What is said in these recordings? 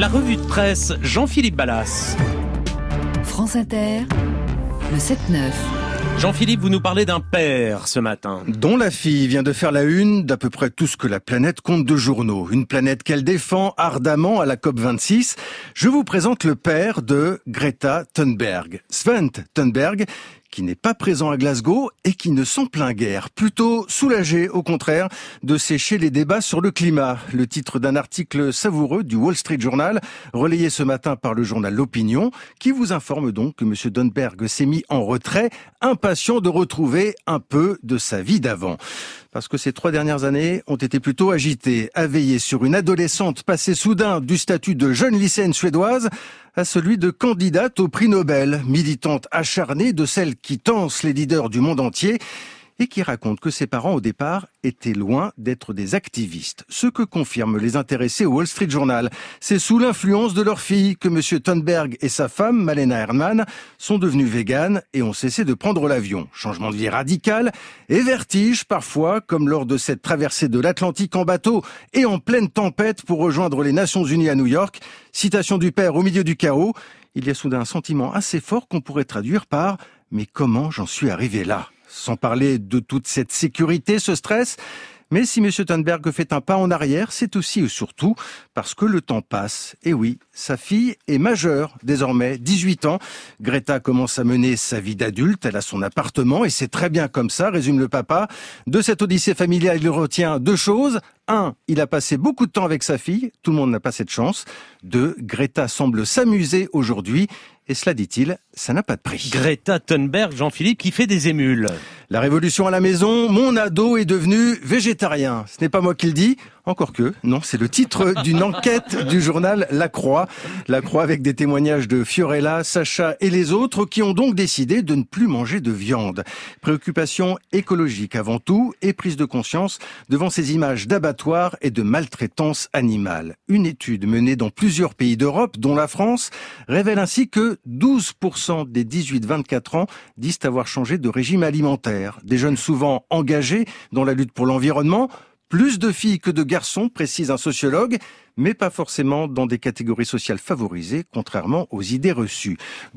La revue de presse, Jean-Philippe Ballas. France Inter, le 7-9. Jean-Philippe, vous nous parlez d'un père ce matin. Dont la fille vient de faire la une d'à peu près tout ce que la planète compte de journaux. Une planète qu'elle défend ardemment à la COP26. Je vous présente le père de Greta Thunberg. Svante Thunberg, qui n'est pas présent à Glasgow et qui ne s'en plaint guère. Plutôt soulagé, au contraire, de sécher les débats sur le climat. Le titre d'un article savoureux du Wall Street Journal, relayé ce matin par le journal L'Opinion, qui vous informe donc que M. Thunberg s'est mis en retrait, impatient de retrouver un peu de sa vie d'avant. Parce que ces 3 dernières années ont été plutôt agitées, à veiller sur une adolescente passée soudain du statut de jeune lycéenne suédoise à celui de candidate au prix Nobel, militante acharnée de celle qui tense les leaders du monde entier et qui raconte que ses parents, au départ, étaient loin d'être des activistes. Ce que confirment les intéressés au Wall Street Journal, c'est sous l'influence de leur fille que M. Thunberg et sa femme, Malena Herman, sont devenus véganes et ont cessé de prendre l'avion. Changement de vie radical et vertige parfois, comme lors de cette traversée de l'Atlantique en bateau et en pleine tempête pour rejoindre les Nations Unies à New York. Citation du père au milieu du chaos. Il y a soudain un sentiment assez fort qu'on pourrait traduire par « Mais comment j'en suis arrivé là ?» Sans parler de toute cette sécurité, ce stress. Mais si M. Thunberg fait un pas en arrière, c'est aussi et surtout parce que le temps passe. Et oui, sa fille est majeure, désormais, 18 ans. Greta commence à mener sa vie d'adulte, elle a son appartement et c'est très bien comme ça, résume le papa. De cette odyssée familiale, il retient 2 choses. 1, il a passé beaucoup de temps avec sa fille, tout le monde n'a pas cette chance. 2, Greta semble s'amuser aujourd'hui. Et cela, dit-il, ça n'a pas de prix. Greta Thunberg, Jean-Philippe, qui fait des émules. La révolution à la maison, mon ado est devenu végétarien. Ce n'est pas moi qui le dis, encore que, non, c'est le titre d'une enquête du journal La Croix. La Croix avec des témoignages de Fiorella, Sacha et les autres qui ont donc décidé de ne plus manger de viande. Préoccupation écologique avant tout et prise de conscience devant ces images d'abattoirs et de maltraitance animale. Une étude menée dans plusieurs pays d'Europe, dont la France, révèle ainsi que 12% des 18-24 ans disent avoir changé de régime alimentaire. Des jeunes souvent engagés dans la lutte pour l'environnement. Plus de filles que de garçons, précise un sociologue, mais pas forcément dans des catégories sociales favorisées, contrairement aux idées reçues.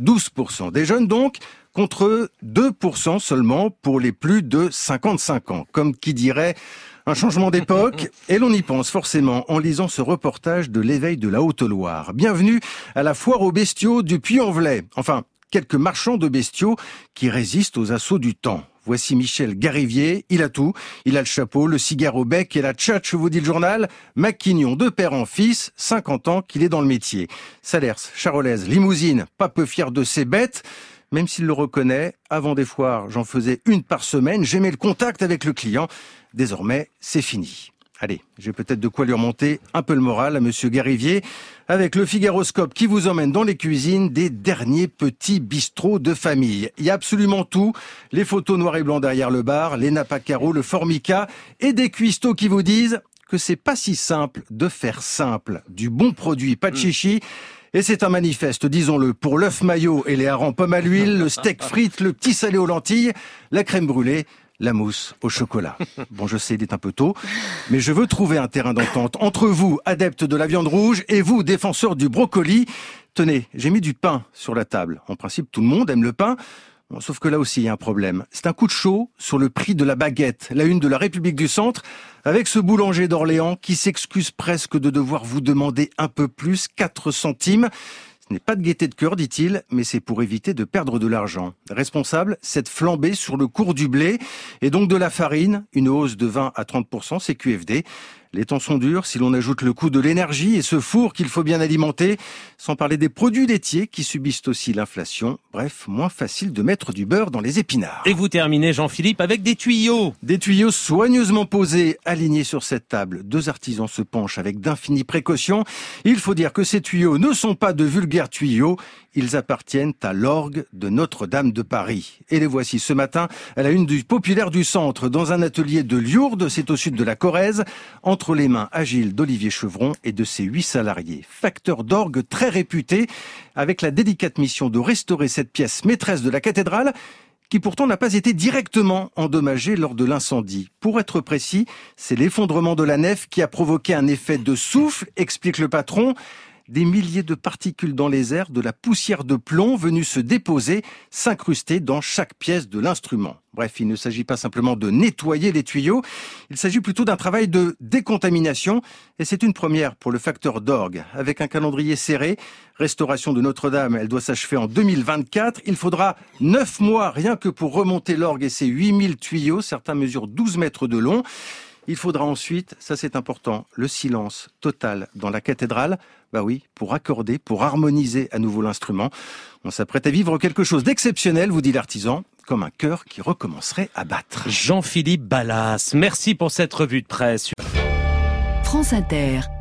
12% des jeunes donc, contre 2% seulement pour les plus de 55 ans. Comme qui dirait un changement d'époque, et l'on y pense forcément en lisant ce reportage de l'Éveil de la Haute-Loire. Bienvenue à la foire aux bestiaux du Puy-en-Velay. Enfin, quelques marchands de bestiaux qui résistent aux assauts du temps. Voici Michel Garivier, il a tout. Il a le chapeau, le cigare au bec et la tchatche, vous dit le journal. Maquignon, de père en fils, 50 ans qu'il est dans le métier. Salers, charolaise, limousine, pas peu fier de ses bêtes. Même s'il le reconnaît, avant des foires, j'en faisais 1 par semaine. J'aimais le contact avec le client. Désormais, c'est fini. Allez, j'ai peut-être de quoi lui remonter un peu le moral à Monsieur Garivier, avec le Figaroscope qui vous emmène dans les cuisines des derniers petits bistrots de famille. Il y a absolument tout, les photos noir et blanc derrière le bar, les nappes à carreaux, le formica et des cuistots qui vous disent que c'est pas si simple de faire simple. Du bon produit, pas de chichi. Et c'est un manifeste, disons-le, pour l'œuf maillot et les harengs pommes à l'huile, le steak frites, le petit salé aux lentilles, la crème brûlée, la mousse au chocolat. Bon, je sais, il est un peu tôt, mais je veux trouver un terrain d'entente entre vous, adeptes de la viande rouge, et vous, défenseurs du brocoli. Tenez, j'ai mis du pain sur la table. En principe, tout le monde aime le pain. Bon, sauf que là aussi, il y a un problème. C'est un coup de chaud sur le prix de la baguette, la une de la République du Centre, avec ce boulanger d'Orléans qui s'excuse presque de devoir vous demander un peu plus, 4 centimes. Ce n'est pas de gaieté de cœur, dit-il, mais c'est pour éviter de perdre de l'argent. Responsable, cette flambée sur le cours du blé et donc de la farine, une hausse de 20 à 30%, c'est QFD. Les temps sont durs si l'on ajoute le coût de l'énergie et ce four qu'il faut bien alimenter, sans parler des produits laitiers qui subissent aussi l'inflation. Bref, moins facile de mettre du beurre dans les épinards. Et vous terminez, Jean-Philippe, avec des tuyaux. Des tuyaux soigneusement posés, alignés sur cette table. 2 artisans se penchent avec d'infinies précautions. Il faut dire que ces tuyaux ne sont pas de vulgaires tuyaux. Ils appartiennent à l'orgue de Notre-Dame de Paris. Et les voici ce matin à la une du Populaire du Centre, dans un atelier de Liourde, c'est au sud de la Corrèze, entre les mains agiles d'Olivier Chevron et de ses 8 salariés. Facteur d'orgue très réputé, avec la délicate mission de restaurer cette pièce maîtresse de la cathédrale, qui pourtant n'a pas été directement endommagée lors de l'incendie. Pour être précis, c'est l'effondrement de la nef qui a provoqué un effet de souffle, explique le patron. des milliers de particules dans les airs, de la poussière de plomb venue se déposer, s'incruster dans chaque pièce de l'instrument. Bref, il ne s'agit pas simplement de nettoyer les tuyaux, il s'agit plutôt d'un travail de décontamination et c'est une première pour le facteur d'orgue. Avec un calendrier serré, restauration de Notre-Dame, elle doit s'achever en 2024. Il faudra 9 mois rien que pour remonter l'orgue et ses 8000 tuyaux, certains mesurent 12 mètres de long. Il faudra ensuite, ça c'est important, le silence total dans la cathédrale. Bah oui, pour accorder, pour harmoniser à nouveau l'instrument. On s'apprête à vivre quelque chose d'exceptionnel, vous dit l'artisan, comme un cœur qui recommencerait à battre. Jean-Philippe Ballas, merci pour cette revue de presse. France Inter.